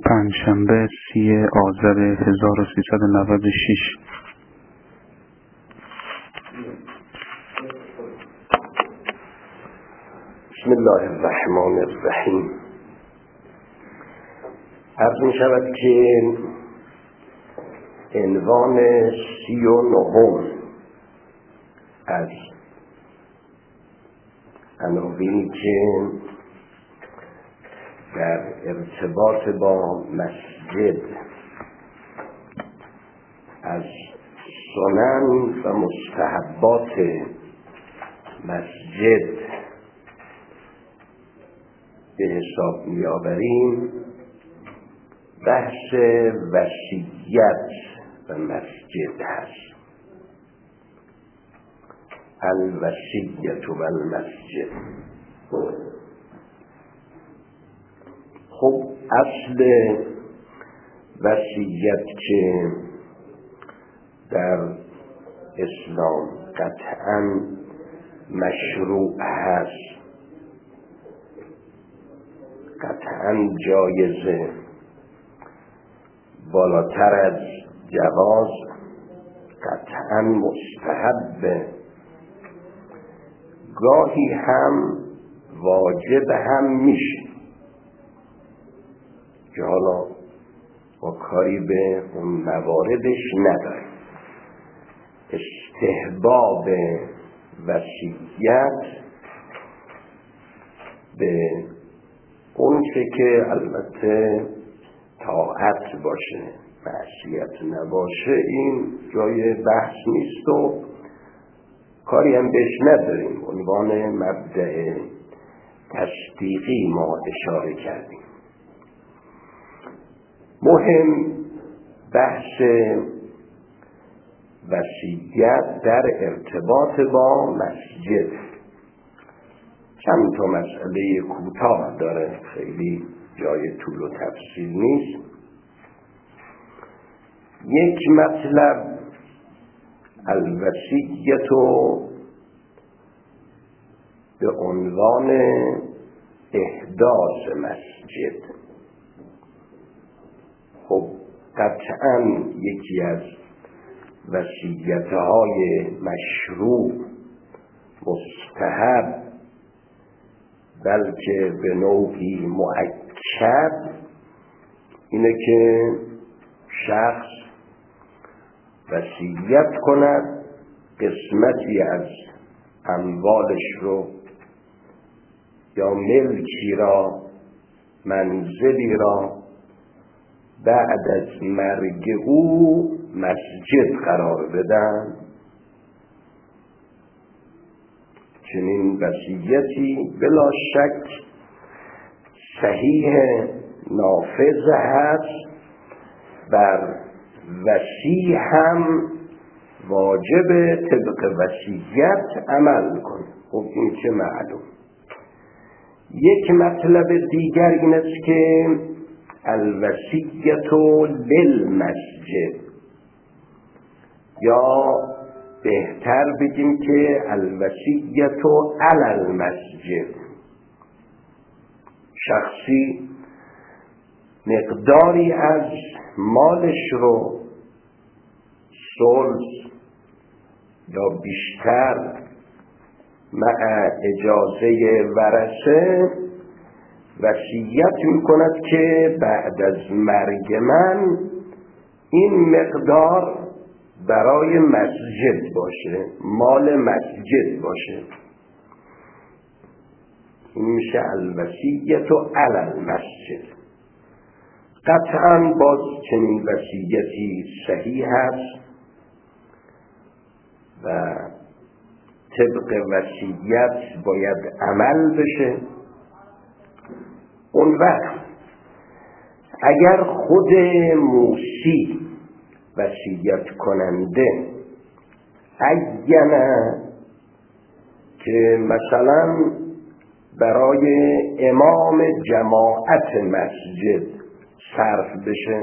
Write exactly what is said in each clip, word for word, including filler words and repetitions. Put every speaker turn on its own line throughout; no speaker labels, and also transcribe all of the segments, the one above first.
پنجشنبه سی آذر هزار و سیصد و نود و شش.
بسم الله الرحمن الرحیم. عرض می شود که عنوان سی و نهم از عناوینی که در ارتباط با مسجد از سنن و مستحبات مسجد به حساب می آوریم بحث وصیت و مسجد هست. الوصیت و المسجد. خب اصل وصیت که در اسلام قطعاً مشروع هست، قطعاً جایزه، بالاتر از جواز قطعاً مستحب، گاهی هم واجب هم میشه که حالا با کاری به اون مواردش نداریم. استحباب وصیت به اون چه که البته طاعت باشه، معصیت نباشه، این جای بحث نیست و کاری هم بهش نداریم. عنوان مبدأ تصدیقی ما اشاره کردیم. مهم بحث وصیت در ارتباط با مسجد. چند تا مسئله کوتاه داره، خیلی جای طول و تفصیل نیست. یک مطلب الوصیت به عنوان احداث مسجد. خب قطعاً یکی از وصیت‌های مشروع، مستحب، بلکه به نوعی مؤکد اینه که شخص وصیت کند قسمتی از اموالش رو یا ملکی را، منزلی را بعد از مرگ او مسجد قرار بدن. چنین وصیتی بلا شک صحیح نافذ هست، بر وصی هم واجب طبق وصیت عمل کنه. خب این که معلوم. یک مطلب دیگر این است که الوصیت للمسجد، یا بهتر بگیم که الوصیت علی المسجد. شخصی مقداری از مالش رو ثلث یا بیشتر مع اجازه ورثه وصیت میکند که بعد از مرگ من این مقدار برای مسجد باشه، مال مسجد باشه. این میشه الوصیت علی المسجد. قطعاً باز چنین وصیتی صحیح هست و طبق وصیت باید عمل بشه. اون وقت اگر خود موصی وصیت کننده عینه که مثلا برای امام جماعت مسجد صرف بشه،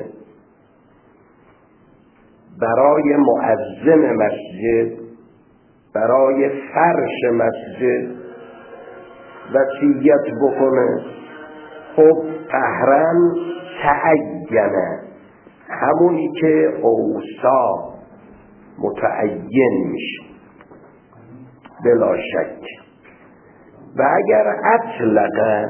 برای مؤذن مسجد، برای فرش مسجد وصیت بکنه، خب قهرن تعینه، همونی که اوصا متعین میشه بلا شک. و اگر اطلق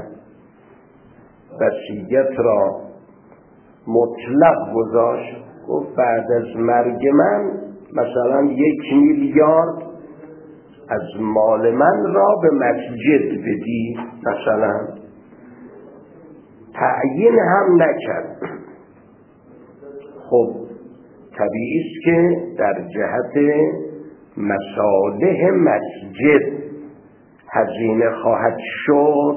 وصیت را مطلق گذاشت، گفت بعد از مرگ من مثلا یک میلیارد از مال من را به مسجد بدی، مثلا تعیین هم نکرد. خب طبیعی است که در جهت مصالح مسجد هزینه خواهد شد،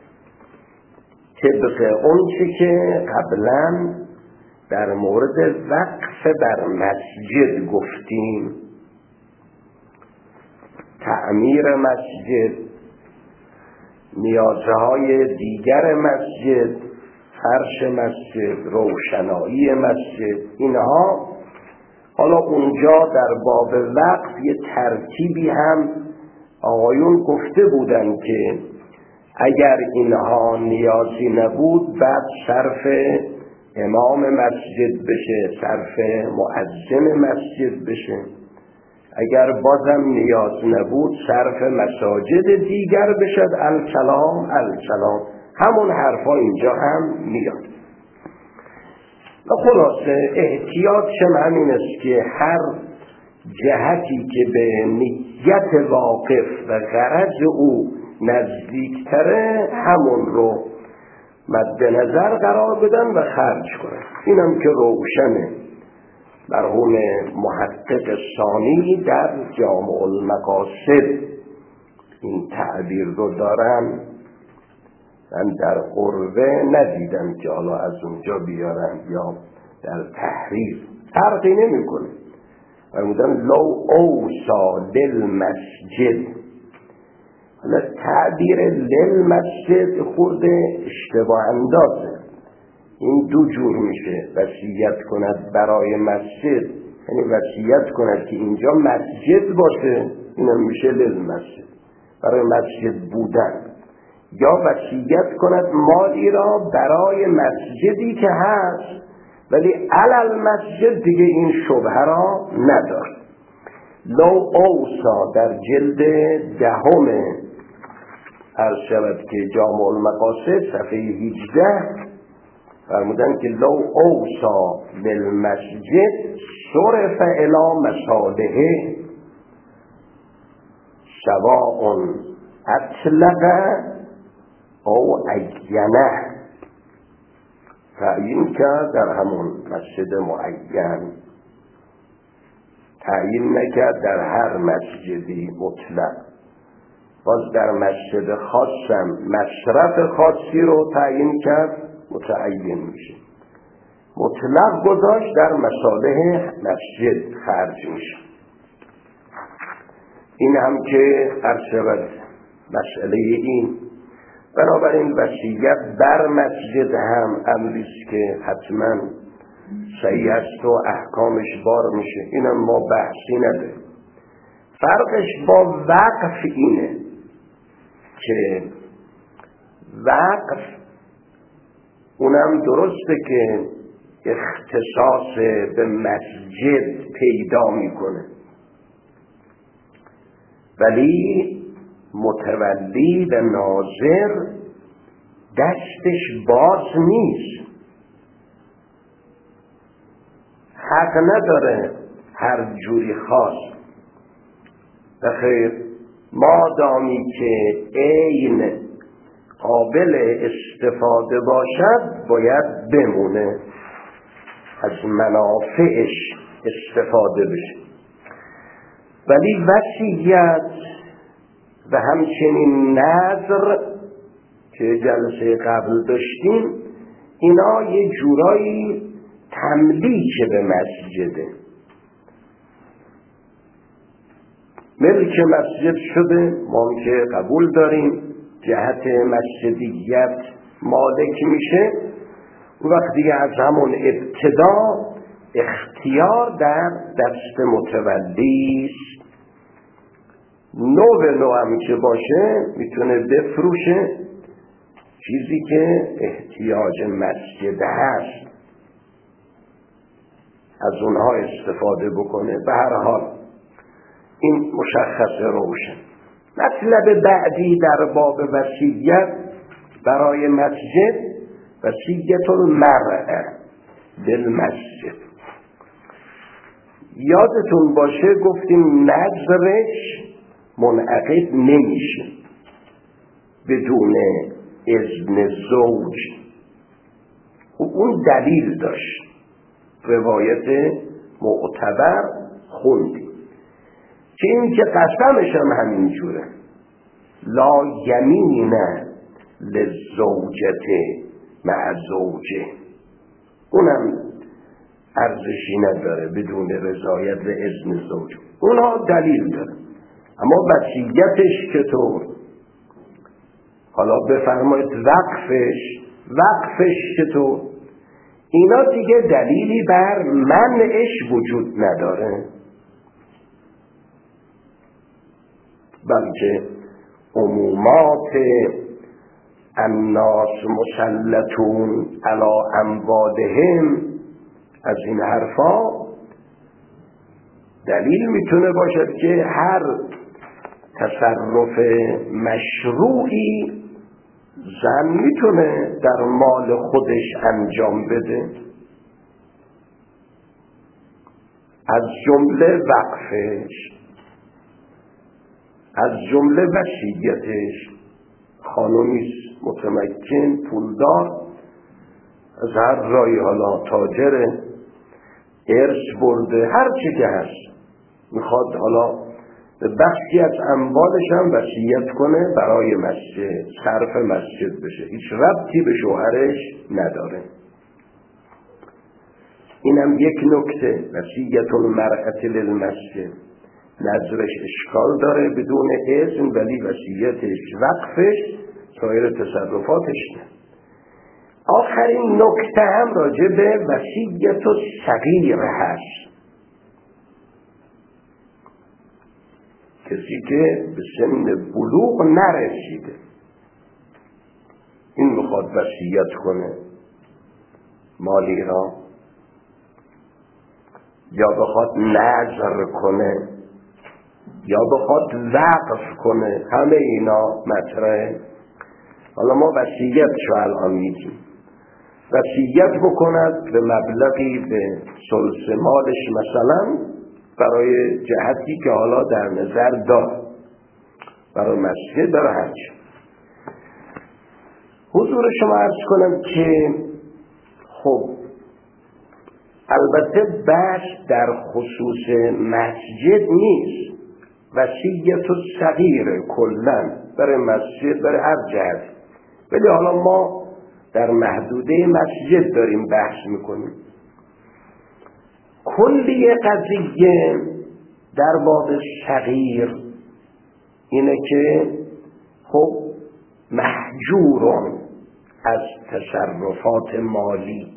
طبق اونچه که قبلا در مورد وقف بر مسجد گفتیم. تعمیر مسجد، نیازهای دیگر مسجد، فرش مسجد، روشنایی مسجد، اینها حالا اونجا در باب وقف یه ترتیبی هم آقایون گفته بودن که اگر اینها نیازی نبود بعد صرف امام مسجد بشه، صرف مؤذن مسجد بشه. اگر بازم نیاز نبود صرف مساجد دیگر بشد. الکلام الکلام، همون حرفا اینجا هم میاد. و خلاصه احتیاط شم همین است که هر جهتی که به نیت واقف و غرض او نزدیکتره همون رو مد نظر قرار بدن و خرج کنن. اینم که روشنه. مرحوم محقق ثانی در جامع المقاصد این تعبیر رو دارن. من در قربه ندیدم که حالا از اونجا بیارن یا در تحریر، فرقی نمی کنه. فرمودن لو اوصا للمسجد. حالا تعبیر للمسجد خورده اشتباه اندازه. این دو جور میشه، وصیت کند برای مسجد، یعنی وصیت کند که اینجا مسجد باشه، اینم میشه للمسجد، برای مسجد بودن. یا وصیت کند مالی را برای مسجدی که هست ولی علل مسجد دیگه این شبهه را نداره. لو اوصا در جلد دهم عرض شود که جامع المقاصد صفحه هجده فرمودن که لو اوصا للمسجد صرف الی مصالحه سواء اطلق او عینه. تعیین کرد در همون مسجد معین، تعیین نکرد در هر مسجدی مطلق. باز در مسجد خاصم مصرف خاصی رو تعیین کرد، متعین میشه. مطلق گذاشت در مصالح مسجد خرج میشه. این هم که عرض شود مسئله این. بنابراین وصیت بر مسجد هم امریست که حتما صحیح است و احکامش بار میشه. اینم ما بحثی نداریم. فرقش با وقف اینه که وقف اونم درسته که اختصاص به مسجد پیدا میکنه، ولی متولی و ناظر دستش باز نیست، حق نداره هر جوری خواست. بخیر مادامی که عین قابل استفاده باشد باید بمونه، از منافعش استفاده بشه. ولی وصیت و همچنین نذر که جلسه قبل داشتیم اینا یه جورایی تملیک به مسجده، ملک مسجد شده. ما که قبول داریم جهت مسجدیت مالک میشه، اون وقت دیگه از همون ابتدا اختیار در دست متولی است. نو به نو هم که باشه میتونه بفروشه چیزی که احتیاج مسجد هست از اونها استفاده بکنه. به هر حال این مشخص روشن. مطلب بعدی در باب وصیت برای مسجد، وصیت المرء بالمسجد. یادتون باشه گفتیم نذرش منعقد نمیشه بدون اذن زوج. اون دلیل داشت، روایت معتبر خوندیم که این که قسمش هم همینجوره، لا یمین للزوجت مع زوجه، اونم ارزشی نداره بدون رضایت و اذن زوج. اونها دلیل داره، اما وصیتش چطور؟ حالا بفرمایید وقفش وقفش چطور؟ اینا دیگه دلیلی بر منعش وجود نداره، بلکه عمومات الناس مسلطون علی اموالهم، از این حرفا دلیل میتونه باشد که هر تصرف مشروعی زن میتونه در مال خودش انجام بده، از جمله وقفش، از جمله وصیتش. خانومی متمکن پولدار از هر رای، حالا تاجره، ارث برده، هر چی که هست، میخواد حالا به بخشی از اموالش هم وصیت کنه برای مسجد، صرف مسجد بشه، هیچ ربطی به شوهرش نداره. اینم یک نکته، وصیت المرأة للمسجد. نظرش اشکال داره بدون اذن، ولی وصیتش، وقفش، سایر تصرفاتش نه. آخرین نکته هم راجع به وصیت الصغیر هست. کسی که به سن بلوغ نرسیده، این میخواد وصیت کنه مالی را، یا بخواد نذر کنه، یا بخواد وقف کنه، همه اینا مطرحه. حالا ما وصیت شو الان میگیم، وصیت بکند به مبلغی به ثلث مالش مثلا، برای جهتی که حالا در نظر دار، برای مسجد، برای هر چی. حضور شما عرض کنم که خب البته بحث در خصوص مسجد نیست، وصیت الصغیر کلا برای مسجد، برای هر جهت، ولی حالا ما در محدوده مسجد داریم بحث میکنیم. کلی قضیه در باب صغیر اینه که خب محجورون از تصرفات مالی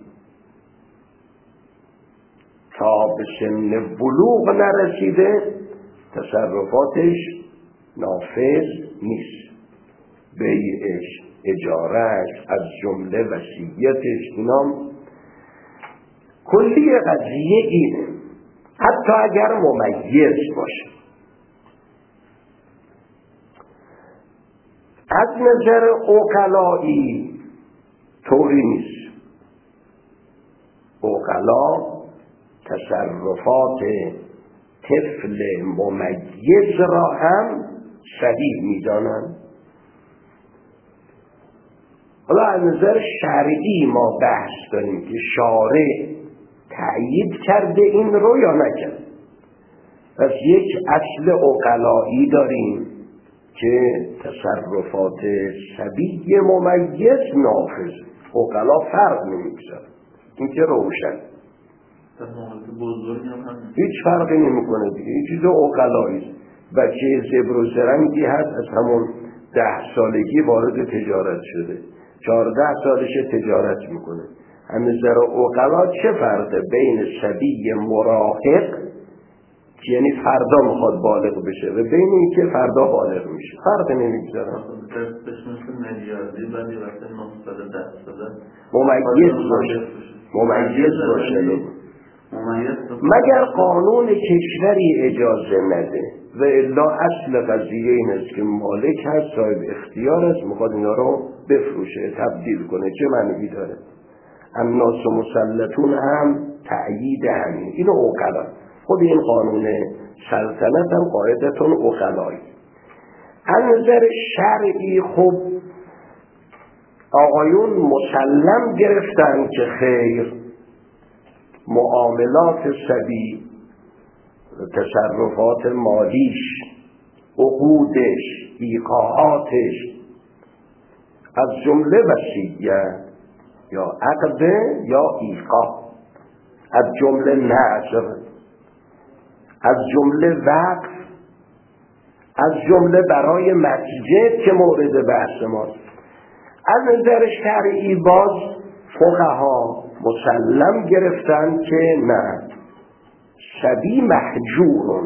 تا به سن بلوغ نرسیده، تصرفاتش نافذ نیست، بیعش، اجارهش، از جمله وصیتش، اینام کلی قضیه اینه، حتی اگر ممیز باشه. از نظر عقلایی طوری نیست. عقلا تصرفات طفل ممیز را هم صحیح می‌دانند. حالا از نظر شرعی ما بحث داریم که شارع تأیید کرده این رو یا نکرد. پس یک اصل عقلایی داریم که تصرفات صبی ممیز نافذ، عقلا فرق نمی‌کنه، این که روشن، هیچ فرقی نمی‌کنه دیگه، این چیز عقلایی. بچه زبر و زرنگی هست از همون ده سالگی وارد تجارت شده، چهارده سالش تجارت میکنه. از نظر عقلا چه فرقه بین صبی مراهق یعنی فردا میخواد بالغ بشه و بین این که فردا بالغ میشه فرق نمیگذارم. ممیز باشه ممیز باشه مگر قانون کشوری اجازه نده و الا اصل قضیه این است که مالک هست، صاحب اختیار است، میخواد اینا رو بفروشه، تبدیل کنه، چه معنی داره؟ الناس مسلطون هم تأیید همین، اینو عقلا، خود این قانون سلطنت هم قاعدتون عقلایی. از نظر شرعی خوب آقایون مسلم گرفتن که خیر معاملات صبی، تصرفات مالیش، عقودش، ایقاعاتش، از جمله وصیه یا عقد یا ایقاع، از جمله نذر، از جمله وقف، از جمله برای مسجد که مورد بحث ماست. از نظر شرعی باز فقها مسلم گرفتن که نه، صبی محجورون،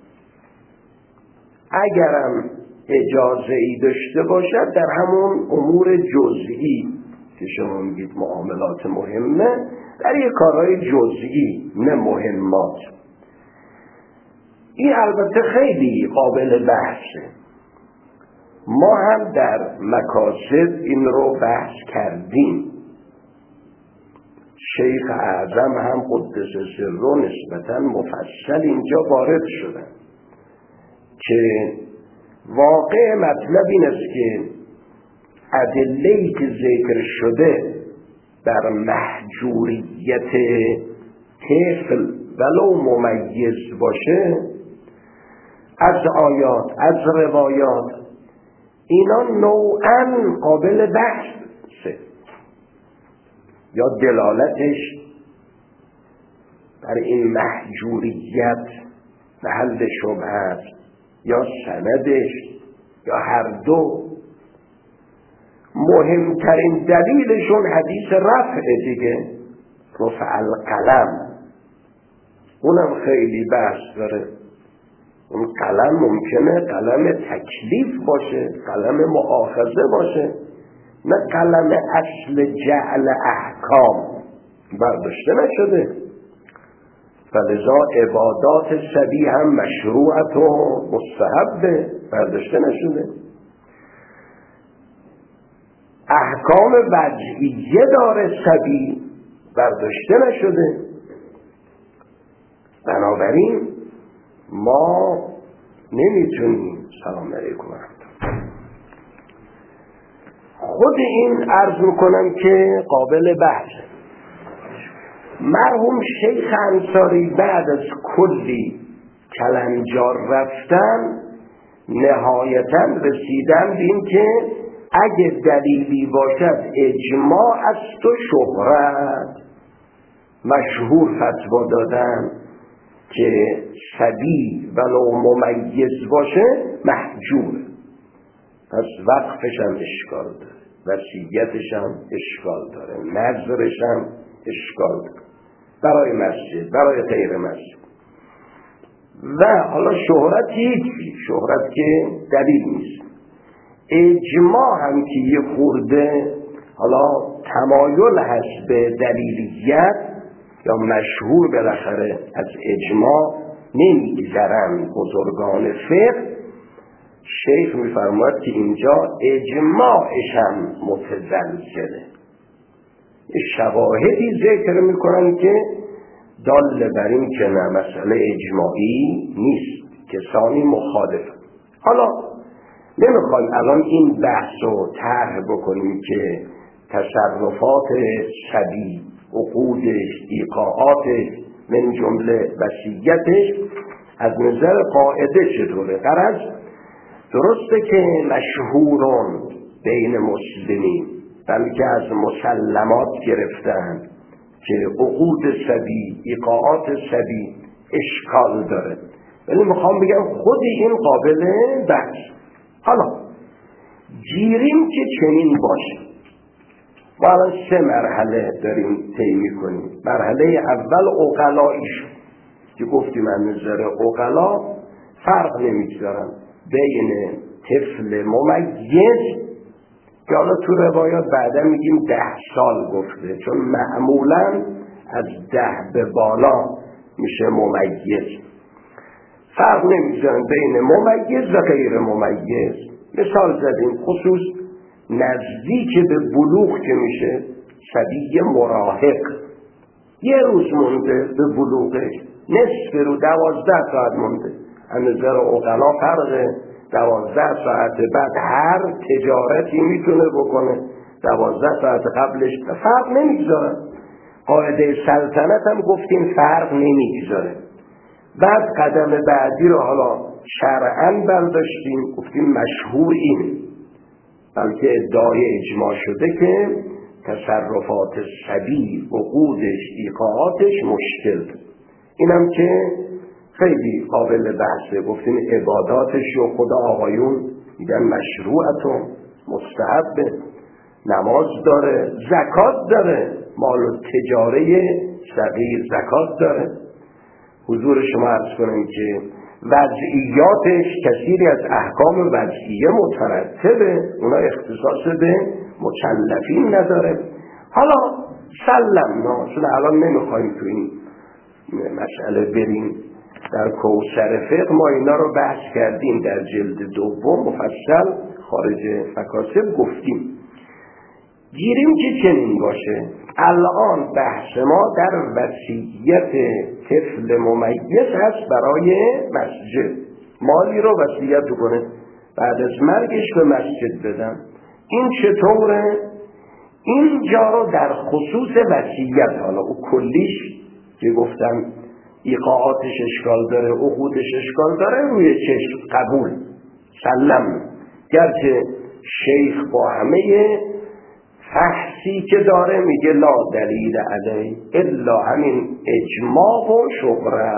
اگرم اجازه ای داشته باشد در همون امور جزئی که شما میگید معاملات مهمه، در یک کارهای جزئی نه مهمات. این البته خیلی قابل بحثه، ما هم در مکاسب این رو بحث کردیم. شیخ اعظم هم قدس سره نسبتا مفصل اینجا وارد شدن که واقع مطلب این است که ادله‌ای که ذکر شده در محجوریت طفل ولو ممیز باشه، از آیات، از روایات، اینا نوعاً قابل بحثه، یا دلالتش بر این محجوریت محل شبهه است یا سندش یا هر دو. مهمترین دلیلشون حدیث رفع دیگه، رفع القلم، اونم خیلی بحث داره. اون قلم ممکنه قلم تکلیف باشه، قلم مؤاخذه باشه، نه قلم اصل جعل احکام برداشته نشده. فلذا عبادات صبی هم مشروعت و مستحبه، برداشته نشده. احکام وضعیه داره صبی، برداشته نشده. بنابراین ما نمیتونیم. سلام علیکم خود این عرض میکنم که قابل بحث. مرحوم شیخ انصاری بعد از کلی کلنجار رفتن نهایتا رسیدن به این که اگه دلیلی باشد اجماع است و شهرت، مشهور فتوا دادن که صبی ولو ممیز باشه محجور، پس وقفش هم اشکال داره، وصیتش هم اشکال داره، نذرش هم اشکال داره برای مسجد، برای غیر مسجد. و حالا شهرت هیچی، شهرت که دلیل نیست. اجماع هم که یه خورده حالا تمایل هست به دلیلیت یا مشهور بالاخره از اجماع نمیگذرن بزرگان فقه. شیخ میفرماید که اینجا اجماعش هم متزلزله. شواهدی ذکر میکنن که دال بر این که نه مسئله اجماعی نیست، کسانی مخالف. حالا نمیخوایم الان این بحث رو طرح بکنیم که تصرفات صبی، عقودش، ایقاعاتش، من جمله وصیتش از نظر قاعده چطوره. غرض درسته که مشهورون بین مسلمین، بلکه از مسلمات گرفتن که عقود صبی، ایقاعات صبی اشکال داره، ولی میخوام بگم خود این قابل بحث. حالا گیریم که چنین باشه. ما الان سه مرحله داریم طی می‌کنیم. مرحله اول عقلاییش، که گفتیم از نظر عقلا فرق نمیگذارن بین طفل ممیز که حالا تو روایات بعدا میگیم ده سال گفته، چون معمولا از ده به بالا میشه ممیز. فرق نمیگذارن بین ممیز و غیر ممیز. مثال زدیم خصوص نزدیک به بلوغ که میشه صبی مراهق، یه روز مونده به بلوغش، نصف رو دوازده ساعت مونده، از نظر عقلا فرقه. دوازده ساعت بعد هر تجارتی میتونه بکنه، دوازده ساعت قبلش فرق نمیگذاره. قاعده سلطنت هم گفتیم فرق نمیگذاره. بعد قدم بعدی رو حالا شرعاً برداشتیم، گفتیم مشهور این، بلکه ادعای اجماع شده که تصرفات صبی، عقودش، ایقاعاتش مشکل. اینم که خیلی قابل بحثه. گفتیم عباداتش رو خود آقایون میگن مشروعتون، مستحبه، نماز داره، زکات داره، مال و تجاره صغیر زکات داره. حضور شما عرض کنم که وضعیاتش کثیری از احکام وضعیه مترتبه، اونا اختصاص به مکلفین نداره. حالا سلمنا، چون الان نمیخوایم تو این مسئله بریم، در کوثر فقه ما اینا رو بحث کردیم، در جلد دوم مفصل خارج فکاسب گفتیم. گیریم که چنین باشه. الان بحث ما در وصیت طفل ممیز هست برای مسجد. مالی رو وصیت کنه بعد از مرگش به مسجد بدن. این چطوره؟ اینجا رو در خصوص وصیت، حالا او کلیش که گفتم ایقاعاتش اشکال داره، عقودش اشکال داره، روی چشم قبول سلم، گرچه شیخ با همه فحصی که داره میگه لا دلیل علی الا همین اجماع و شبره.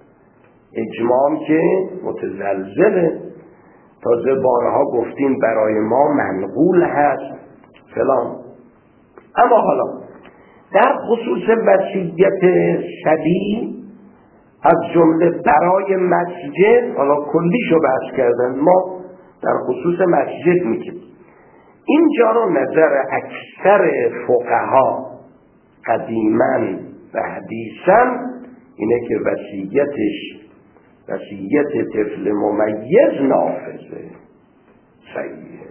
اجماع که متزلزله، تازه بارها گفتیم برای ما منقول هست فلان. اما حالا در خصوص وصیت صبی از جمله برای مسجد، حالا کلیشو بحث کردن، ما در خصوص مسجد میگیم. اینجا رو نظر اکثر فقها قدیما و حدیثا اینه که وصیتش، وصیت طفل ممیز نافذه، صحیحه.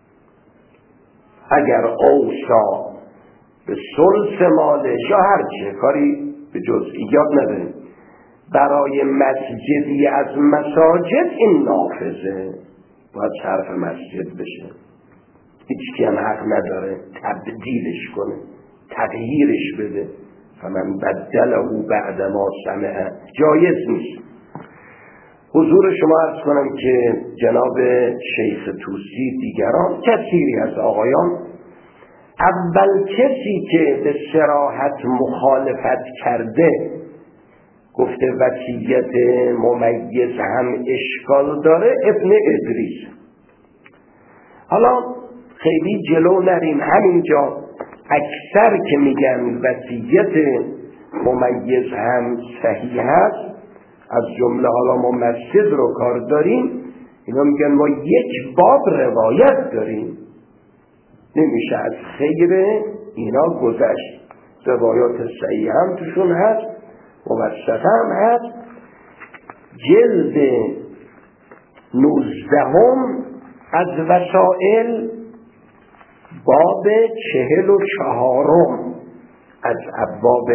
اگر اوصا به ثلث مالش یا هر چه، کاری به جزئیات نداریم، برای مسجدی از مساجد این نافذه، باید صرف مسجد بشه. هیچ کی هم حق نداره تبدیلش کنه، تغییرش بده. فمن بدله بعد ما سمعه، جایز نیست. حضور شما عرض کنم که جناب شیخ طوسی، دیگران، کثیری از آقایان، اول کسی که به صراحت مخالفت کرده، گفته وصیت ممیز هم اشکال داره، ابن ادریس. حالا خیلی جلو نریم، همینجا اکثر که میگن وصیت ممیز هم صحیح هست، از جمله حالا ما مسجد رو کار داریم، اینا میگن ما یک باب روایت داریم، نمیشه از خیر اینا گذشت. روایات صحیح هم توشون هست، موثق هم هست. جلد نوزدهم از وسائل، باب چهل و چهارم از ابواب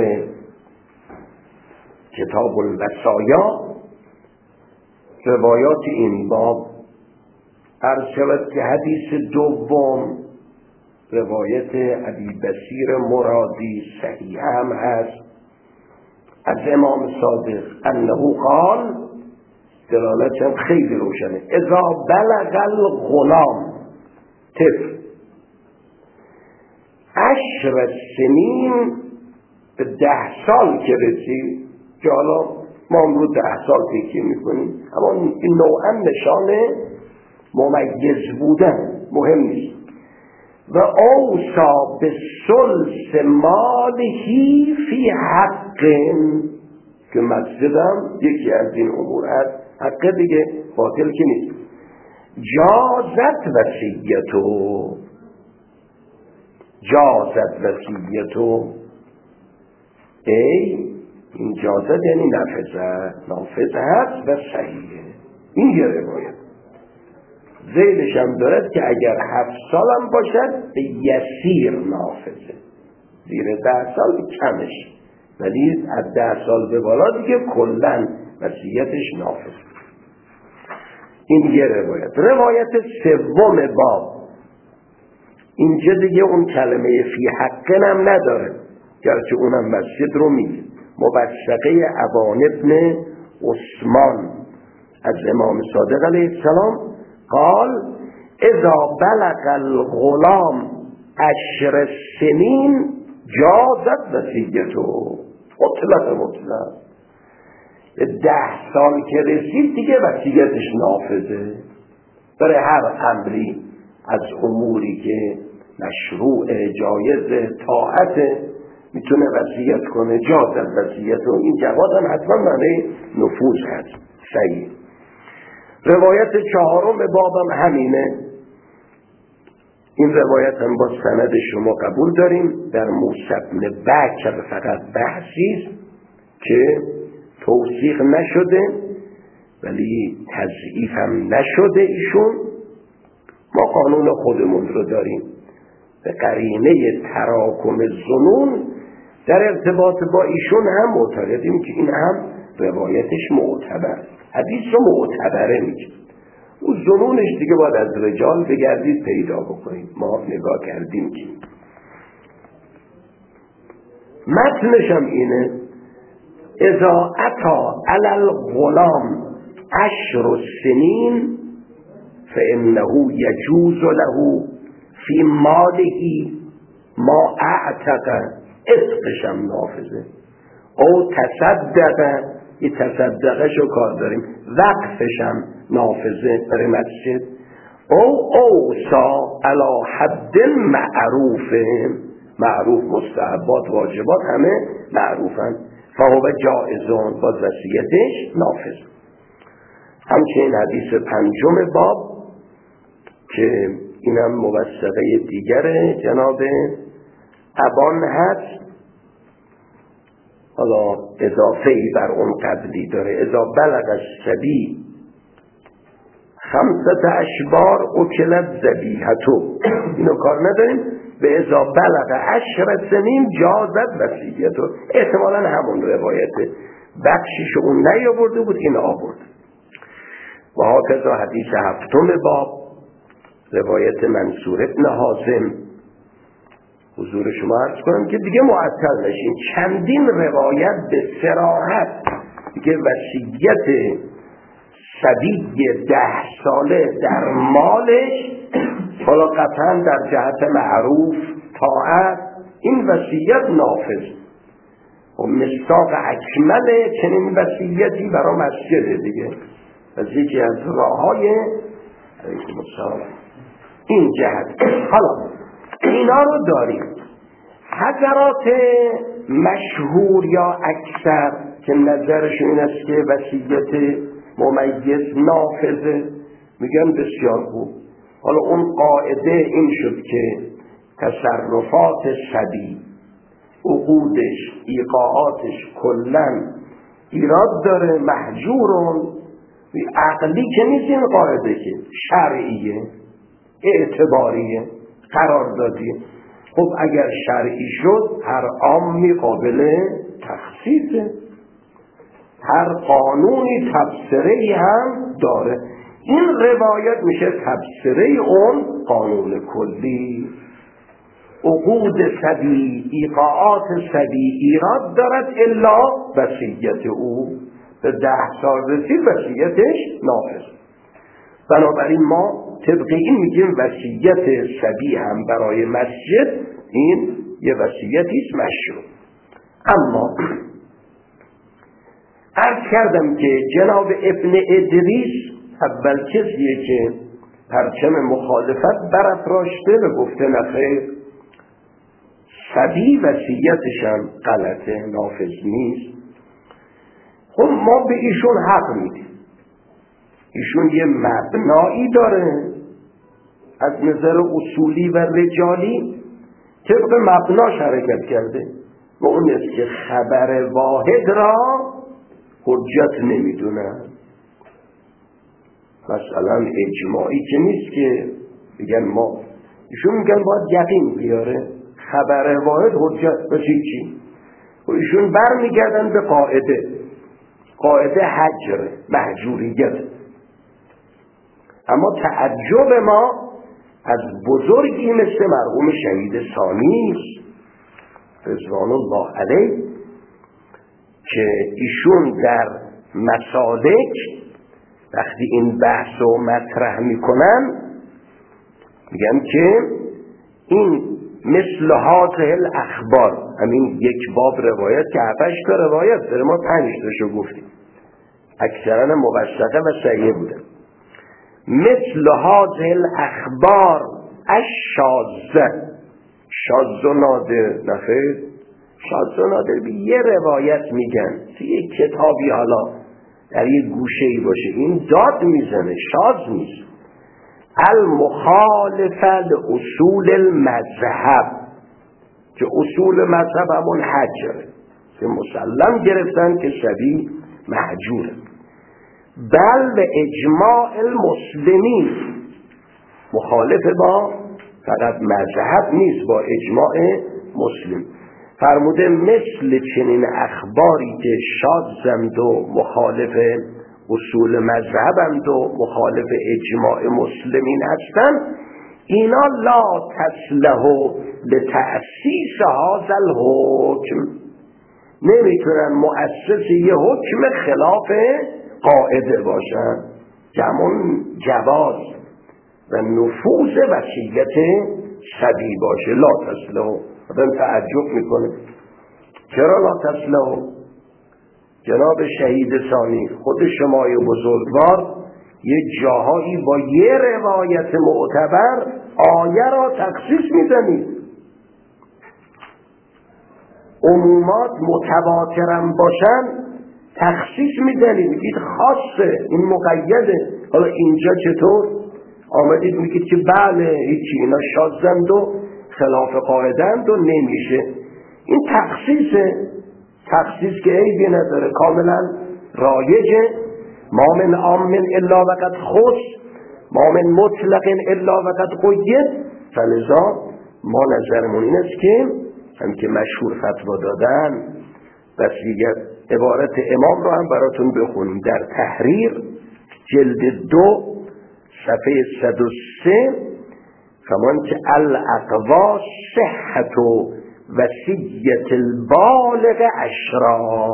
کتاب الوصایا، روایات این باب عرض شود که حدیث دوم روایت ابی بصیر مرادی صحیح هم هست از امام صادق انه قال، دلالت هم خیلی روشنه، اذا بلغ الغلام طفل عشر سنین، به ده سال که رسید، که حالا ما امروز ده سال تکیه میکنیم، اما این نوعا نشان ممیز بودن، مهم نیست. و اوصا به ثلث مالهی فی حق، که مسجدم یکی از این امور هست، حق دیگه باطل که نیست. جازت وصیتو، جازت وصیتو ای این جازت یعنی نفذه، نافذ هست و صحیحه. این یه روایت زیدش هم دارد که اگر هفت سالم باشد به یسیر نافذه، زیر ده سال کمش، ولی از ده سال به بالا دیگه کلن وصیتش نافذ. این یه روایت. روایت سوم باب اینجا دیگه اون کلمه فی حقن هم نداره، گرچه اونم مسجد رو میگه. موثقه ابان ابن عثمان از امام صادق علیه السلام قال اذا بلغ الغلام عشر سنین جازت وصیتو، مطلق مطلق ده سال که رسید دیگه وصیتش نافذه. برای هر امری از اموری که مشروع جایز طاعت میتونه وصیت کنه، جازت وصیتو. این جواد هم حتما معنی نفوذ هست. صحیح. روایت چهارم بابم همینه. این روایت هم با سند شما قبول داریم. در موسی بن بکر فقط بحثی که توثیق نشده ولی تضعیف هم نشده ایشون. ما قانون خودمون رو داریم به قرینه تراکم ظنون در ارتباط با ایشون هم معتقدیم که این هم روایتش معتبر، حدیث رو معتبره میگه. اون ظنونش دیگه باید از رجال بگردید پیدا بکنید. ما نگاه کردیم که متنش هم اینه اذا اتا علی الغلام عشر سنین فانه یجوز له فی ماله ما اعتق، عتقش هم نافذه. او تصدقه، یه تصدقه شو کار داریم، وقفش هم نافذه برای مسجد. او اوسا علی حد معروف، معروف مستحبات واجبات همه معروفن، فهو جائزون، باز وصیتش نافذ. همچنین حدیث پنجم باب که اینم موثقه دیگر جناب ابان هست، حالا اضافه ای بر اون قبلی داره. اذا بلغ الصبی خمسة اشبار اکلت ذبیحتو، اینو کار نداریم. به اذا بلغ عشر سنین جازت وصیتو، احتمالا همون روایته، بخشیش اون نیاورده بود این آورد. و هاکذا حدیث هفتم باب روایت منصور ابن حازم، حضور شما عرض کنم که دیگه معطل نشین. چندین روایت به صراحت دیگه وصیت صبی ده ساله در مالش، حالا قطعا در جهت معروف طاعت، این وصیت نافذ و مصداق اکمل چنین وصیتی برای مسجد دیگه. از یکی از راههای این جهت. حالا اینا رو داریم. حضرات مشهور یا اکثر که نظرشون این است که وصیت ممیز نافذه، میگن بسیار خوب. حالا اون قاعده این شد که تصرفات صبی، عقودش، ایقاعاتش کلن ایراد داره، محجورون. عقلی که نیست این قاعده، که شرعیه، اعتباریه، قراردادیه. خب اگر شرعی شد هر عامی قابل تخصیصه، هر قانونی تبصره‌ای هم داره. این روایت میشه تبصره اون قانون کلی. عقود صبی، ایقاعات صبی ایراد دارد الا وصیت او. به ده سال رسید وصیتش نافذ. بنابراین ما طبق این میگیم وصیت صبی هم برای مسجد این یه وصیتیست مشروع. اما عرض کردم که جناب ابن ادریس اول کسیه که پرچم مخالفت برافراشته و گفته نخیر، صبی وصیتش هم غلطه، نافذ نیست. خب ما به ایشون حق میدیم، ایشون یه مبنایی داره از نظر اصولی و رجالی طبق مبناش حرکت کرده و اون است که خبر واحد را حجت نمیدونن. مثلا اجماعی که نیست که بگن ما، ایشون میگن باید یقین بیاره، خبر واحد حجت بشه چی؟ و ایشون بر میگردن به قاعده، قاعده حجر محجوریت. اما تعجب ما از بزرگی مثل مرحوم شهید ثانی رضوان الله علیه که ایشون در مسالک وقتی این بحث رو مطرح میکنن میگن که این مثل هاته الاخبار، همین یک باب روایت که هفتش تا روایت داره، ما پنج تاشو گفتیم، اکثرا موثقه و صحیح بوده. مثل هاته الاخبار الشاذه، شاذ و نادر، نخیر شاذ و نادر به یه روایت میگن توی یک کتابی حالا در یک گوشه‌ای باشه، این داد میزنه، شاذ نیست. المخالفه لاصول المذهب، که اصول مذهب همون حجره که مسلم گرفتن که شبیه محجوره. بل به اجماع المسلمین، مخالف با فقط مذهب نیست، با اجماع مسلم. فرموده مثل چنین اخباری که شاذند و مخالف اصول مذهبند و مخالف اجماع مسلمین هستند، اینا لا تصلح لتأسیس هذا الحکم، نمیتونن مؤسس یه حکم خلاف قاعده باشن که همون جواز و نفوذ وصیت صبی باشه. لا تصلح. آدم تعجب میکنه چرا لا تصلح؟ جناب شهید ثانی خود شمای بزرگوار یه جاهایی با یه روایت معتبر آیه را تخصیص میزنید، عمومات متواترم باشن تخصیص میزنید، میگید خاصه، این مقیده. حالا اینجا چطور آمدید میگید که بله هیچی، اینا شاذند و خلاف قاعدند و نمیشه؟ این تخصیصه، تخصیص که عیبی نداره، کاملا رایجه. ما من عام الا وقد خص، ما من مطلق الا وقد قید. فلذا ما نظرمون این است که هم که مشهور فتوا دادن، بس دیگر عبارت امام رو هم براتون بخونیم در تحریر جلد دو صفحه صد و سه. کمان که الاقوا صحت و وصیت البالغ عشرا،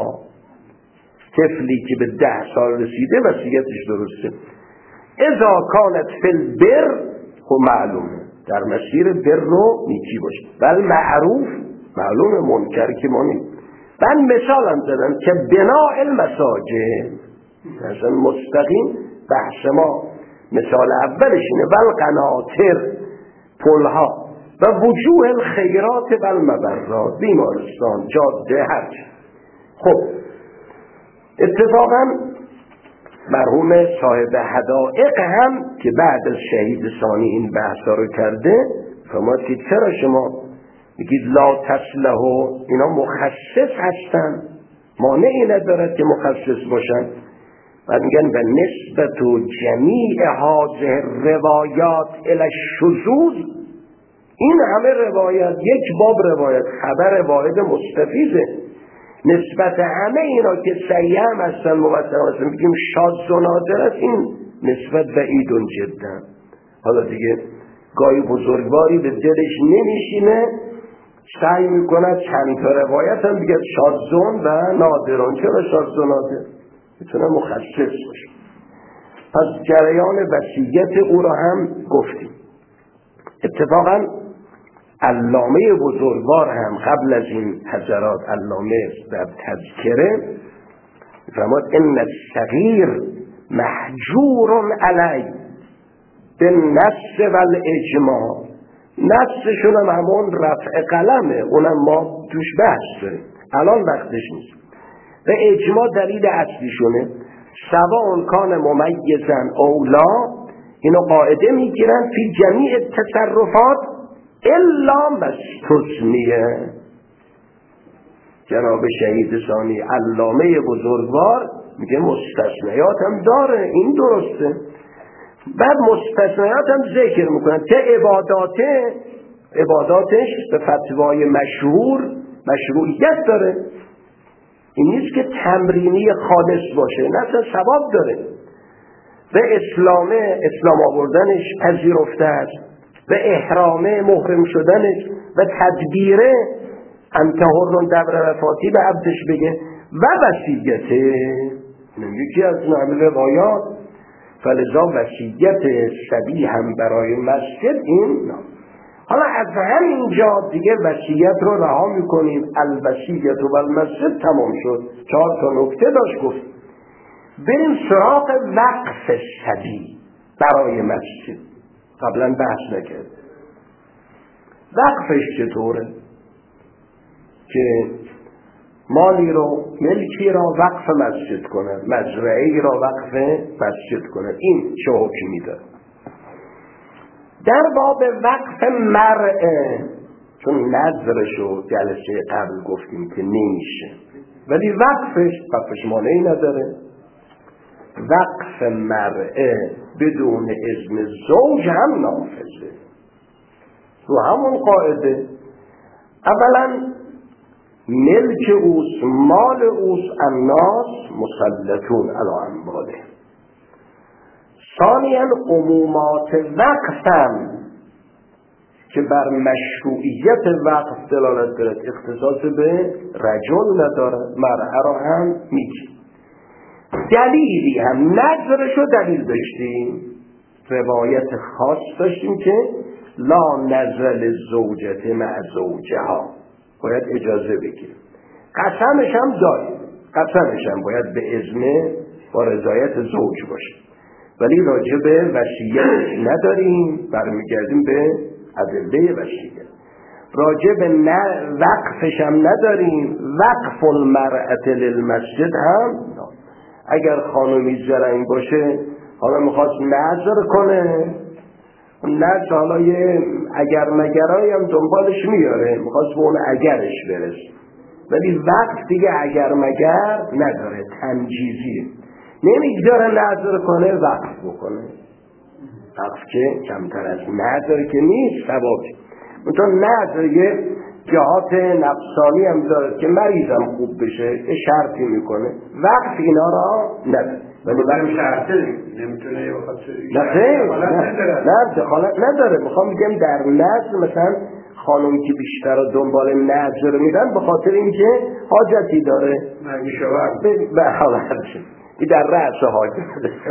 طفلی که به ده سال رسیده وصیتش درسته. اذا کانت فی البر، خب معلومه در مسیر بر و نیکی باشه، بل معروف معلومه، منکر که ما نیم. من مثال هم زدم که بناء المساجد، مثلا مستقیم بحث ما مثال اولش اینه، بل قناطر، پلها و وجوه الخیرات بل مبرات، بیمارستان، جاده، هرچی. خب اتفاقا مرحوم صاحب حدائق هم که بعد از شهید ثانی این بحثا رو کرده فرمود که چرا شما میگید لا تصلح، اینا مخصص هستن، مانعی ندارد که مخصص باشن. بعد میگن و نسبت و جمیع هذه روایات الی الشذوذ، این همه روایت، یک باب روایت، خبر واحد مستفیضه، نسبت همه اینا که صحیح هم هستن موثق هستن، میگیم شاذ و نادر است، این نسبت بعیدون جدا. حالا دیگه گاهی بزرگواری به دلش نمیشینه، سعی میکنه چند تا روایت هم بگه شاذون و نادرون. چرا شاذ و نادر؟ میتونه مخصص باشه. پس جریان وصیت او را هم گفتیم. اتفاقا علامه بزرگوار هم قبل از این حضرات، علامه در تذکره فرمود ان الصغیر محجور علی بالنص والاجماع. نصشون هم همون رفع قلمه، اونم ما توش بحث داریم، الان وقتش نیست. به اجماع دلیل اصلیشونه. سواء کان ممیزا اولا، اینو قاعده میگیرن فی جمیع تصرفات الا مستثنیه. جناب شهید ثانی علامه بزرگوار میگه مستثنیات هم داره، این درسته. بعد مستثنیات هم ذکر میکنن که عبادات عباداتش به فتوای مشهور مشروعیت داره. این نیست که تمرینی خالص باشه، نه اصلا ثواب داره. به اسلام اسلام آوردنش پذیرفته است، به احرام محرم شدنش و تدبیره انتهرون دبر وفاتی به عبدش بگه و وصیته. یکی از نعمل روایات فلذا وصیت سبی هم برای مسجد این. حالا از همینجا دیگه وصیت رو رها میکنیم. الوصیت و المسجد تمام شد. چهار تا نکته داشت گفت. بریم سراغ وقف سبی برای مسجد. قبلا بحث نکرد. وقفش چطوره؟ که مالی رو، ملکی را وقف مسجد کنن، مزرعه‌ای را وقف مسجد کنن. این چه حکمی داره؟ در باب وقف مرعه، چون نظرشو جلسه قبل گفتیم که نمیشه، ولی وقفش وقفش مانعی نداره. وقف مرعه بدون اذن زوج هم نافذه. رو همون قاعده اولا ملک اوست، مال اوست، الناس مسلطون علی امواله. ثانیاً عمومات وقفم که بر مشروعیت وقف دلالت دارد اختصاص به رجل نداره، مرأه را هم میگه. دلیلی هم نظرشو دلیل داشتیم، روایت خاص داشتیم که لا نظر زوجت مع زوجها، باید اجازه بگیریم. قسمش هم داریم، قسمش هم باید به اذن با رضایت زوج باشه، ولی راجع به وصیت نداریم. برمیگردیم به ادله وصیت. راجع به وقفش هم نداریم. وقف المرأة للمسجد هم اگر خانمی زرنگ باشه، حالا میخواست نظر کنه، نظر حالا یه اگر مگرایی هم دنبالش میاره، میخواست به اون اگرش برسه، ولی وقت دیگه اگر مگر نداره، تنجیزیه. نمیگذاره نظر کنه وقف بکنه. وقف که کمتر از نظر که نیست، ثوابی. منطقه نظر یه جهات نفسانی هم داره که مریضم خوب بشه، یه شرطی میکنه. وقف اینا را نداره، ولی برای شرطی نمیتونه یه وقت نه دخالت نداره. میخوام میگم در نظر مثلا خانومی که بیشتر دنبال نظر میدن به خاطر اینکه حاجتی داره میشه به حالتش این در رأس حاجت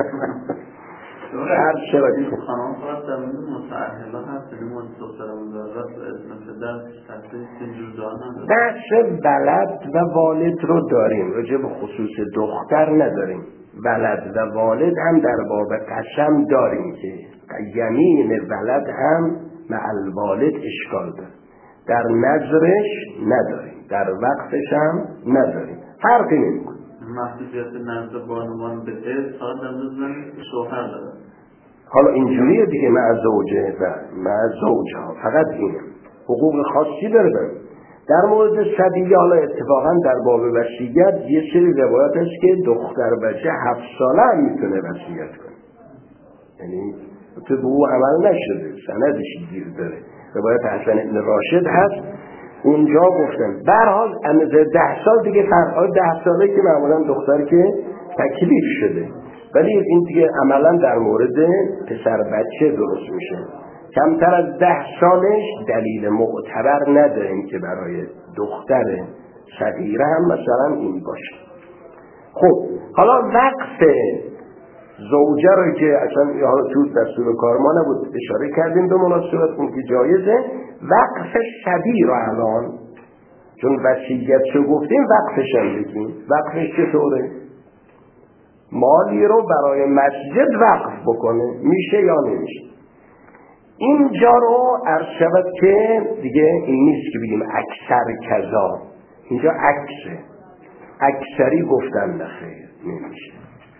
هر شرایطی
خانم خواهد در مورد متأهله هست، این مورد دخترمون دارد مثل درس تحصیل جدا نداره.
درس ولد و والد رو داریم، راجع به خصوص دختر نداریم. ولد و والد هم در باب قسم داریم که یمین ولد هم مع الوالد اشکال داره. در نظرش نداریم، در وقتش هم نداریم، فرقی نمیکنه.
محدودیت نظر بانوان به دل ساعت امروز شوهر داره.
حالا اینجوریه دیگه، مع زوجه و مع زوجها فقط اینه، حقوق خاصی داره. در مورد صبیه حالا اتفاقا در باب وصیت یه سری روایت هست که دختر بچه هفت ساله هم میتونه وصیت کنه، یعنی تو به او عمل نشده، سندش گیر داره. روایت حسن ابن راشد هست، اونجا گفتن به هر حال ده سال دیگه فرق، ده ساله که معمولا دختر که تکلیف شده، ولی این دیگه عملا در مورد پسر بچه درست میشه. کمتر از ده سالش دلیل معتبر نداریم که برای دختر صغیره هم مثلا این باشه. خب حالا وقف زوجه رو که اصلا حالا تو دستور کار ما نبود اشاره کردیم به مناسبت اون که جایزه. وقف شبیه رو الان چون وصیت شو گفتیم وقفش هم بگیم. وقفش چطوره؟ مالی رو برای مسجد وقف بکنه، میشه یا نمیشه؟ اینجا رو عرض شود که دیگه این نیست که بگیم اکثر کذا، اینجا عکسه. اکثری گفتن نخیر نمیشه،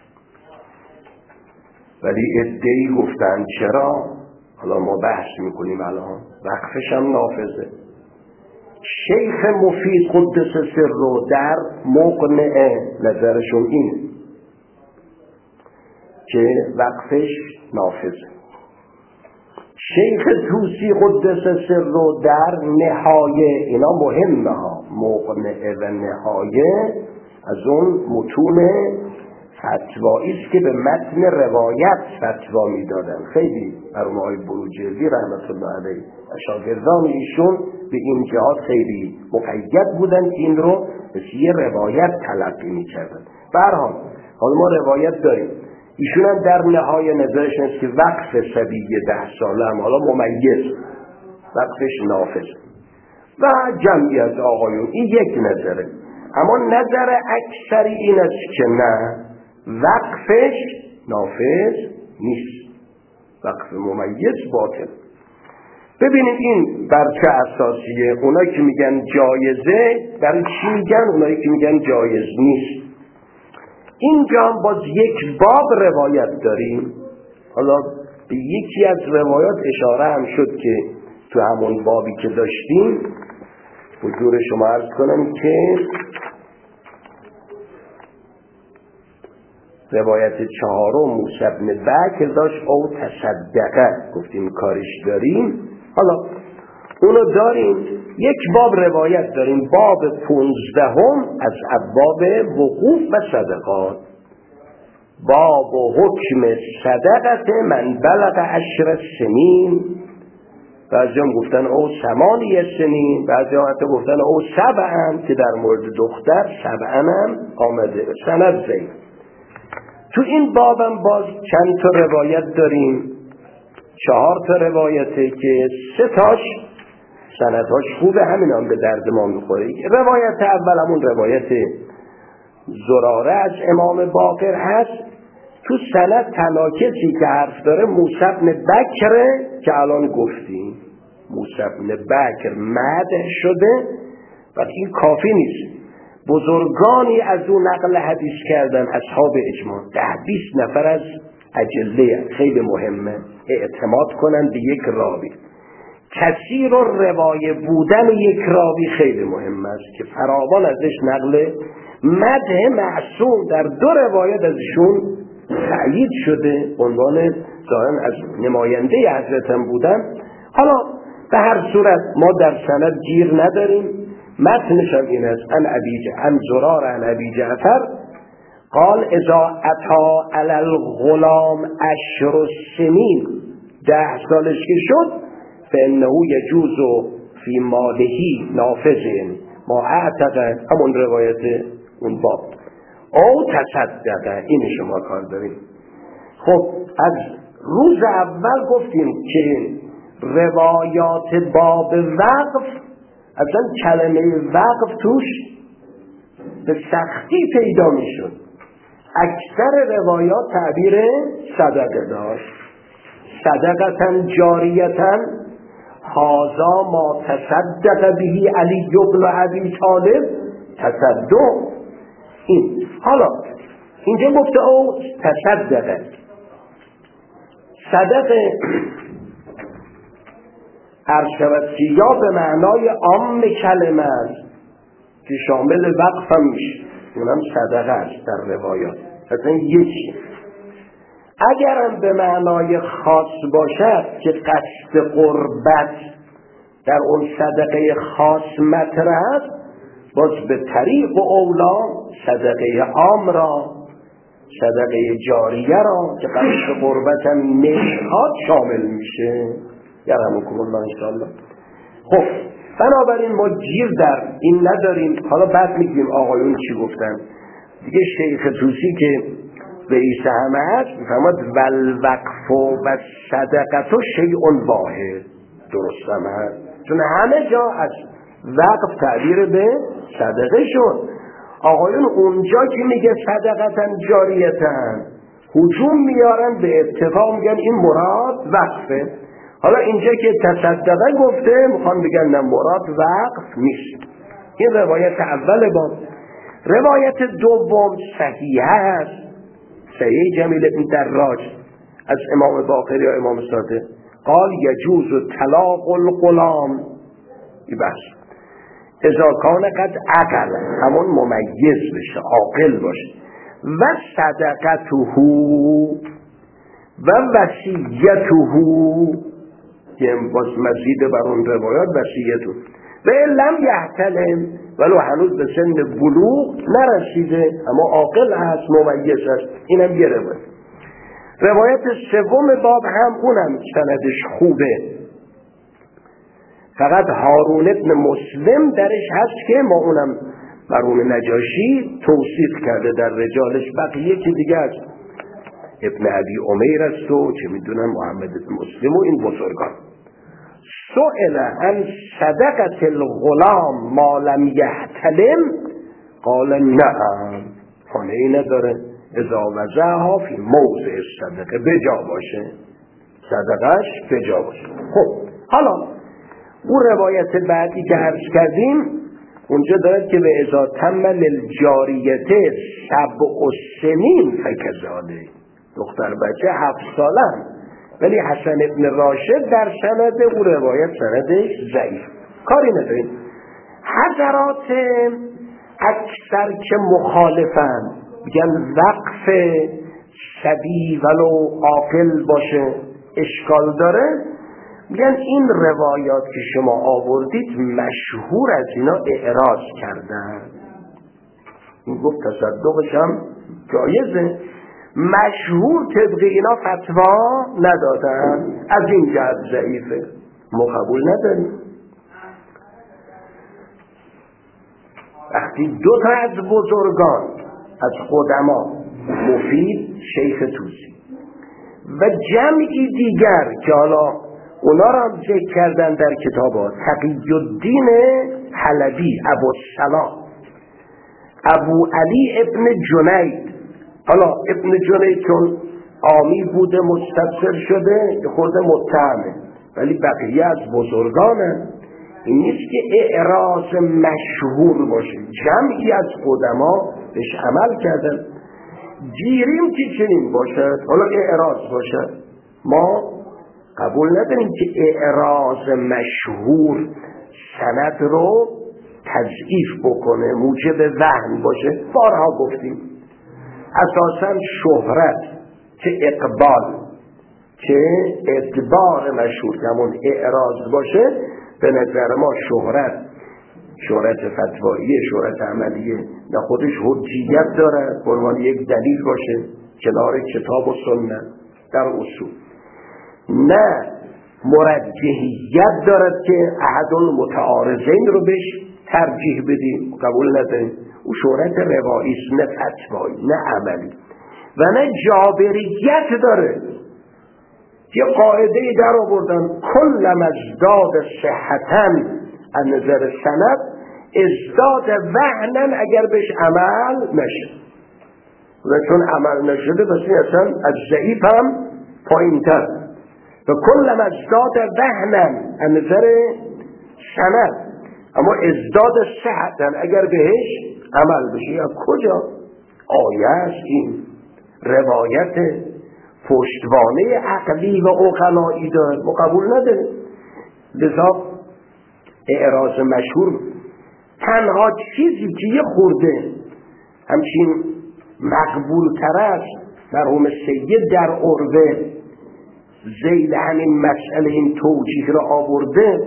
ولی عده‌ای گفتن چرا. حالا ما بحث میکنیم الان، وقفش هم نافذه. شیخ مفید قدس سره در مقنعه نظرشون اینه که وقفش نافذه. شیخ توسی قدس سره در نهایه، اینا مهمه ها، مقنعه و نهایه از اون متون فتوایی است که به متن روایت فتوا میدادن. خیلی مرحوم آقای بروجردی رحمت الله علیه و شاگردان ایشون به این جهات خیلی مقید بودن که این رو به یه روایت تلقی میکردن. به هر حال حالا ما روایت داریم، ایشون هم در نهایه نظرش است که وقف صبی ده ساله هم حالا ممیز، وقفش نافذ و جمعی از آقایون، این یک نظره. اما نظر اکثری این است که نه، وقفش نافذ نیست، وقف ممیز باطل. ببینید این بر چه اساسیه؟ اونایی که میگن جایزه برای چی میگن؟ اونایی که میگن جایز نیست. اینجا هم باز یک باب روایت داریم. حالا به یکی از روایات اشاره هم شد که تو همون بابی که داشتیم حضور شما عرض کنم که روایت چهارم موسی بن بکر داشت او تصدقه، گفتیم کارش داریم. حالا اونو داریم. یک باب روایت داریم، باب پونزدهم از ابواب وقوف و صدقات، باب حکم صدقت من بلغ عشر سنین. بعضی هم گفتن او ثمانی سنین، بعضی هم حتی گفتن او سبعن که در مورد دختر سبعن هم آمده سند زید. تو این بابم باز چند تا روایت داریم، چهار تا روایته که سه تاش سندهاش خوبه، همین هم به درد ما میخوره. روایت اول همون روایت زراره از امام باقر هست. تو سند تنها کسی که حرف داره موسی بن بکره که الان گفتیم، موسی بن بکر مدح شده و این کافی نیست. بزرگانی از اون نقل حدیث کردن، اصحاب اجماع، ده بیست نفر از اجله، خیلی مهمه اعتماد کنن به یک راوی. کثیر و روایه بودن یک راوی خیلی مهم است که فراوان ازش نقل مدح معصوم در دو روایت ازشون تأیید شده، عنوان ظاهرا از نماینده حضرت هم بودن. حالا به هر صورت ما در سند گیر نداریم. متنش هم این است، ان ابی عن زرار عن ابی جعفر قال اذا اتا علی الغلام عشر سنین، ده سالش که شد فانه یجوز فی مالهی نافذ ما اعتق، همون روایت اون باب، او تصدقه. این شما کار داریم. خب از روز اول گفتیم که روایات باب وقف، اصلا کلمه وقف توش به سختی پیدا می شد. اکثر روایات تعبیر صدقه داشت، صدقتن جاریتن هازا ما تصدق بهی علی بن ابی طالب تصدق. این حالا اینجا گفته او تصدقه، صدقه ارشبتی یا به معنای عام کلمه است که شامل وقف هم میشه، اونم صدقه است در روایات، اصلا یکی. اگرم به معنای خاص باشد که قصد قربت در اون صدقه خاص مطرح است، باز به طریق و اولا صدقه عام را، صدقه جاریه را که قصد قربت هم نشهاد شامل میشه. یرحمکم الله انشاءالله. خب بنابراین ما گیر در این نداریم. حالا بعد میگیم آقایون چی گفتن دیگه. شیخ توسی که رئیس همه هست میفهمد والوقف و صدقه و شیء واحد، درست هم هست، چون همه جا از وقف تعبیر به صدقه شد. آقایون اونجا که میگه صدقتن جاریتن هجوم میارن به اتفاق، میگن این مراد وقفه. حالا اینجا که تصدقه گفته میخوان بگن نه، مراد وقف نیست. این روایت اول با روایت دوم صحیح است، صحیح جمیل بن دراج از امام باقر یا امام صادق قال یجوز طلاق الغلام، این بحث اذا کان قد عقل، همون ممیز بشه، عاقل باشه، و صدقته و وصیته، که باز مزید بر اون روایات وصیته، و لم یحتلم، ولو هنوز به سن بلوغ نرسیده اما عاقل هست، ممیز هست، اینم یه روایت. روایت سوم باب هم اونم سندش خوبه، فقط هارون ابن مسلم درش هست که ما اونم مرحوم نجاشی توصیف کرده در رجالش، بقیه که دیگه است ابن ابی امیر است و چه میدونم محمد ابن مسلم و این بزرگان. سئل عن صدقة الغلام ما لم یحتلم قال نعم، خانه‌ای نداره، اذا وضعها فی موضع صدقه، بجا باشه صدقش، بجا باشه. خب حالا اون روایت بعدی که عرض کردیم اونجا دارد که به اذا تم للجاریته سبع سنین فکذاله، دختر بچه هفت ساله هم. ولی حسن ابن راشد در سند اون روایت سندش ضعیف، کاری نداریم. حضرات اکثر که مخالفن میگن وقف شبیه ولو عاقل باشه اشکال داره، میگن این روایات که شما آوردید مشهور از اینا اعراض کردن. این گفت تصدقش هم جایزه، مشهور طبق اینا فتوا ندادن، از این جهت ضعیفه، ما قبول نداریم. وقتی دو تا از بزرگان از قدما، مفید، شیخ توسی و جمعی دیگر که حالا اونا را ذکر کردن در کتابات، تقی الدین حلبی، ابو السلام، ابو علی ابن جنید، حالا ابن جنید چون عامی بوده مستبصر شده خود متهمه، ولی بقیه از بزرگانه، این نیست که اعراض مشهور باشه، جمعی از قدما بهش عمل کردن. گیریم که چنین باشد، حالا اعراض باشد، ما قبول نداریم که اعراض مشهور سند رو تضعیف بکنه، موجب وهن باشه. بارها گفتیم اساساً شهرت که اقبال که ادبار مشهور کمون اعراض باشه، به نظر ما شهرت شهرت فتوایی، شهرت عملیه، نه خودش حجیت داره، قربان یک دلیل باشه کنار کتاب و سنت در اصول، نه مرجحیت دارد که احد المتعارضین رو بهش ترجیح بدیم، قبول نداریم. او شهرت روایی است، نه فتوایی، نه عملی، و نه جابریت داره که قاعده در آوردن کلم ازداد صحتن از نظر سند ازداد وهنن اگر بهش عمل نشه، و چون عمل نشده پس این اصلا از ضعیف هم پایین تر، و کلم ازداد وهنن از نظر سند، اما ازداد صحتن اگر بهش عمل بشه. یا کجا آیه است این، روایت پشتوانه عقلی و عقلایی داره، ما قبول نداره. لذا اعراض مشهور تنها چیزی که یه خورده همچین مقبول تر است، مرحوم سید در عروه ذیل همین مسئله این توجیه را آورده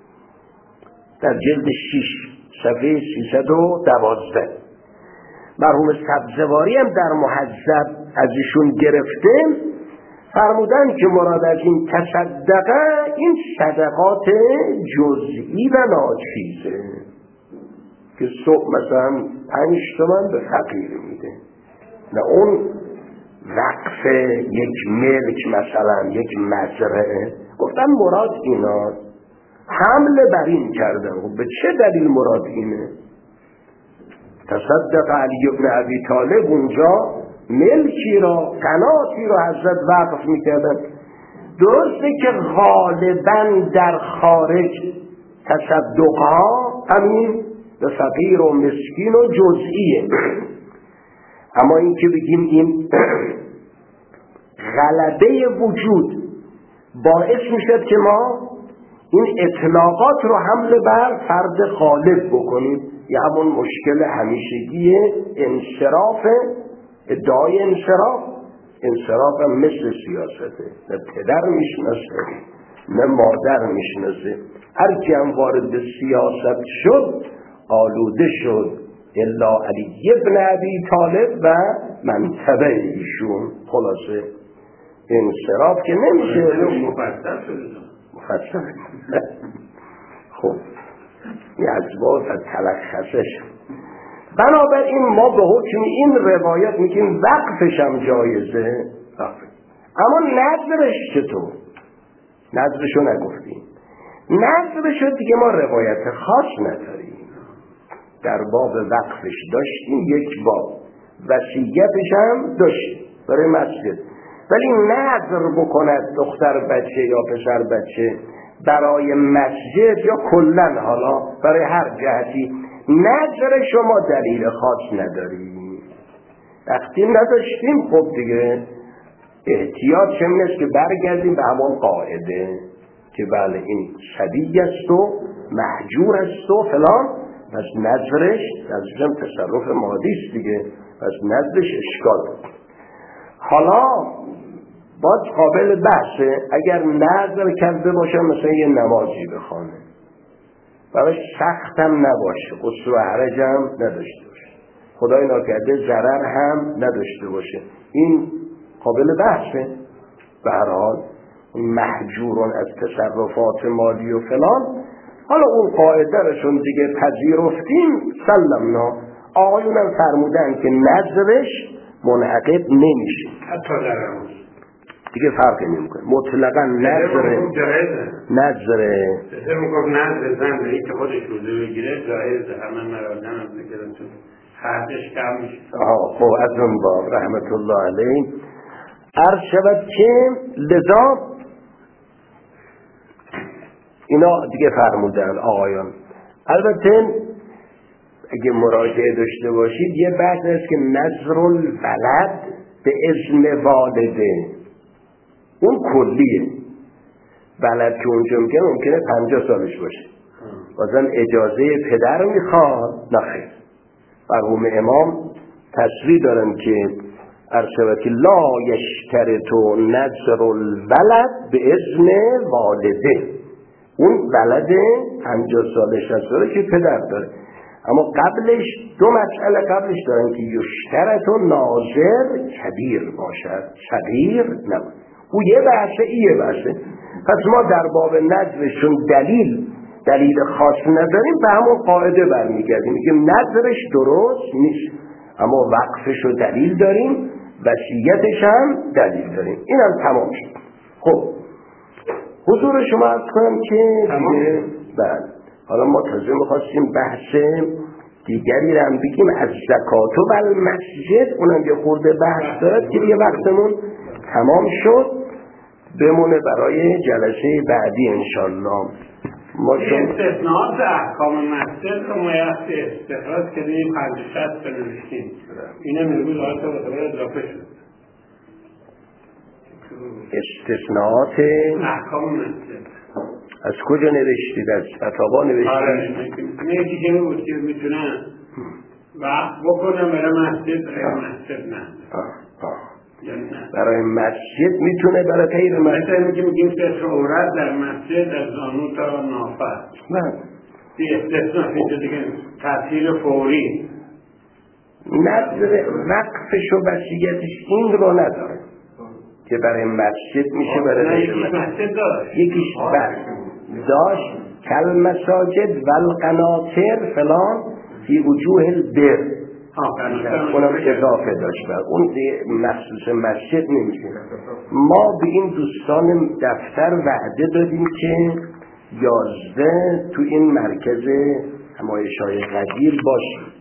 در جلد شش صفحه سیصد و دوازده. مرحوم سبزواری هم در محذب ازشون گرفته، فرمودن که مراد از این تصدقه این صدقات جزئی و ناچیزه که صبح مثلا پنج تومن به فقیر میده، نه اون وقف یک ملک مثلا یک مزرعه. گفتن مراد اینا، حمله بر این کردن. خب به چه دلیل مراد اینه؟ تصدق علی ابن ابی طالب اونجا ملکی را، قناتی را حضرت وقف میکردن. درسته که غالبا در خارج تصدقها همین به فقیر و مسکین و جزئیه. اما این که بگیم این غلبه وجود باعث میشه که ما این اطلاقات رو حمل بر فرد غالب بکنیم، یه همون مشکل همیشگی انصراف، ادعای انصراف. انصراف هم مثل سیاسته، نه پدر میشناسه نه مادر میشناسه. هر کی هم وارد سیاست شد آلوده شد الا علی ابن ابی طالب و منتبه ایشون. خلاصه انصراف که نمیشه
مفصل شده.
مفصل خب این ازباط از تلخصش. بنابراین ما به حکم این روایت میگیم وقفش هم جایزه، اما نظرش چطور؟ نظرشو نگفتیم. نظرشو دیگه ما روایت خاص نداریم. در باب وقفش داشتیم یک باب، وصیتش هم داشتیم برای مسجد، ولی نظر بکند دختر بچه یا پسر بچه برای مسجد یا کلن حالا برای هر جهتی، نظر شما دلیل خاص نداریم. وقتی نداشتیم خب دیگه احتیاط چمین است که برگردیم به همون قاعده که بله این صبی است و محجور است و فلان، پس نظرش نظرم تصرف مادی است دیگه، پس نظرش اشکال. حالا باز قابل بحثه اگر نظر کرده باشه مثلا یه نمازی بخونه براش سختم نباشه، قصر و حرج هم نداشته باشه، خدای ناکرده ضرر هم نداشته باشه، این قابل بحثه. به هر حال محجورون از تصرفات مالی و فلان، حالا اون قاعده رشون دیگه پذیرفتیم سلمنا. آقایونم فرمودن که نظرش منعقد نمیشه
حتی در روز
دیگه فرقی نمیکنه، مطلقا نظر نظر
سه میگفت نظر زن به که خودش روزه بگیره جایزه، همه مرادن هم بگیرن چون خرجش کم میشه.
خب از اون باب رحمت الله علیه عرض شود که لذا اینا دیگه فرمودن آقایان. البته اگه مراجعه داشته باشید یه بحث هست که نظر الولد به اذن والده، اون کلیه. ولد که اونجا میگه ممکنه پنجاه سالش باشه، بازم اجازه پدر میخواد نخیر. مرحوم امام تصریح دارن که ارشبتی لا یشترط نظر الولد به اذن والده، اون ولد پنجاه سالش هست که پدر داره، اما قبلش دو مسئله قبلش دارن که یشترط و ناظر کبیر باشد، صغیر نبود. او یه بحثه ایه بحثه. پس ما در باب نظرشون دلیل دلیل خاص نداریم، به همون قاعده برمیگردیم میگیم نظرش درست نیست، اما وقفش رو دلیل داریم، وصیتش هم دلیل داریم. این هم تمام شد. خب حضور شما عرض کنم که دیگه بله حالا ما تازه میخواستیم بحث دیگری رو هم بگیم از زکات و بل مسجد، اونم یه خورده بحث دارد که دیگه وقتمون تمام شد، بمونه برای جلسه بعدی انشالله. ما چون
استثناءات احکام مسجد رو ما یه استخراج کردیم پنج شصت بنوشتیم، اینه امروز آیت رو بطور اضافه شد.
استثناءات
احکام مسجد
از کجا نوشتید؟ از فتاوا نوشتید؟
آره نه دیگه بود که میتونن وقت بکنم برای مسجد، برای مسجد نه
آه آه.
یعنی نه
برای مسجد میتونه، برای غیر مسجد
مثلا میگه میگیم ستر عورت در مسجد از زانو تا نافه
نه
دی استثناء اینجا دیگه تأثیر فوری
نظر وقفش و وصیتش این رو نداره که برای مسجد میشه، برای غیر
مسجد داشت
یکیش بر داشت کل مساجد والقناطر فلان فی وجوه البر، اونم اضافه داشت بر اون مخصوص مسجد نمیشه. ما به این دوستان دفتر وعده دادیم که یازده تو این مرکز همایش‌های قدیر باشیم.